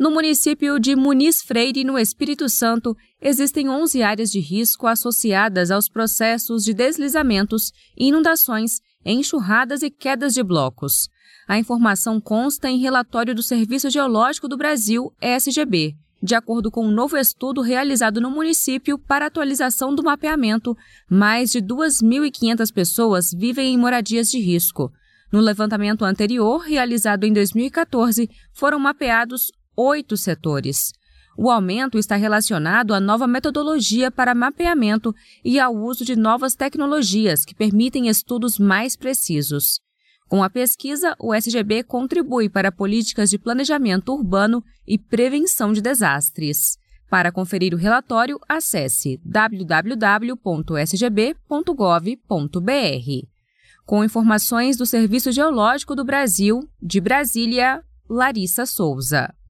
No município de Muniz Freire, no Espírito Santo, existem 11 áreas de risco associadas aos processos de deslizamentos, inundações, enxurradas e quedas de blocos. A informação consta em relatório do Serviço Geológico do Brasil, SGB. De acordo com um novo estudo realizado no município para atualização do mapeamento, mais de 2.500 pessoas vivem em moradias de risco. No levantamento anterior, realizado em 2014, foram mapeados 8 setores. O aumento está relacionado à nova metodologia para mapeamento e ao uso de novas tecnologias que permitem estudos mais precisos. Com a pesquisa, o SGB contribui para políticas de planejamento urbano e prevenção de desastres. Para conferir o relatório, acesse www.sgb.gov.br. Com informações do Serviço Geológico do Brasil, de Brasília, Larissa Souza.